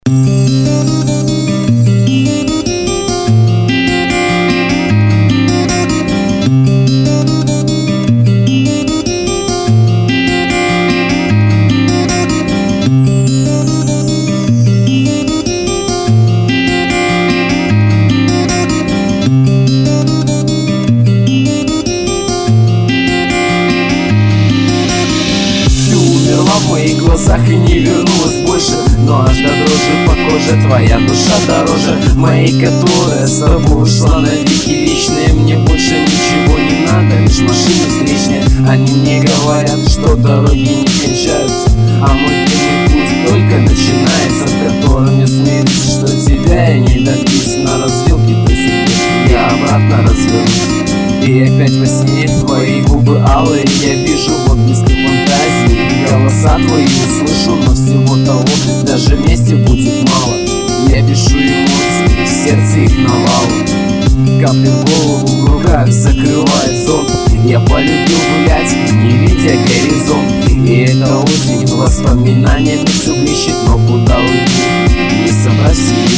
В моих глазах и не вернулась больше, но аж до дрожи по коже твоя душа дороже моей, которая с тобой ушла навеки вечные. Мне больше ничего не надо, лишь машины встречные. Они мне говорят, что дороги не кончаются, а мой длинный путь только начинается, в котором я смирюсь, что тебя я не добьюсь. На развилке той судьбы я обратно развернусь, и опять во сне твои губы алые я вижу в отблесках фантазии. Голоса твои услышу, но всего того даже вместе будет мало. Я пишу эмоции, в сердце их навалом. Капли в голову, в руках закрывает зонт. Я полюбил гулять, не видя горизонт. И эта осень воспоминаниями все блещет, но куда уйду, не собрать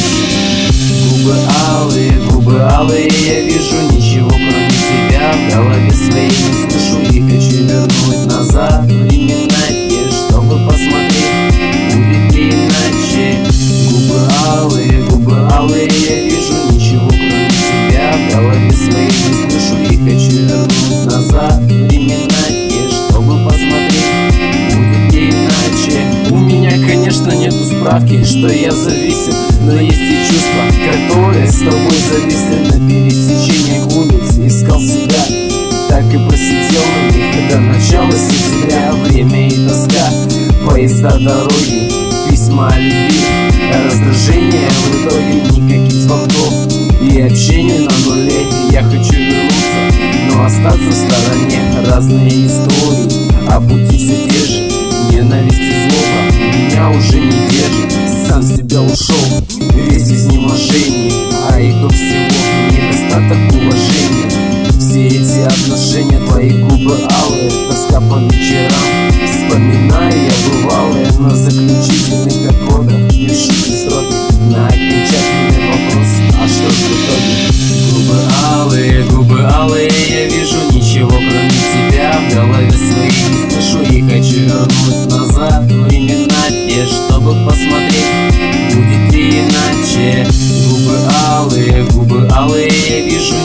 губы алые, я вижу ничего кроме тебя. В голове своей не слышу и хочу вернуть назад времена, чтобы посмотреть, будет ли иначе. Губы алые, я вижу ничего кроме тебя. В голове своей не слышу и хочу вернуть назад времена, чтобы посмотреть, будет ли иначе. У меня, конечно, нету справки, что я зависим, но есть и чувства, которые с тобой зависли. На пересечении улиц искал себя, так и просидел на них до начала сентября. Время и тоска, поезда, дороги, письма о любви, раздражение в итоге, никаких звонков и общения на нуле. Я хочу вернуться, но остаться в стороне. Разные истории, а пути все те же. Ненависть и злоба меня уже не держит. Сам себя ушел, весь изнеможение, а итог всего недостаток уважения. Все эти отношения, твои губы алые, тоска по вечерам. Вспоминаю я бывалые на заключительных аккордах, пишу строки на окончательный вопрос: а что ж в итоге? Губы алые, я вижу ничего кроме тебя. В голове своей не слышу и хочу вернуть назад времена те, чтобы посмотреть, будет ли иначе. Губы алые, я вижу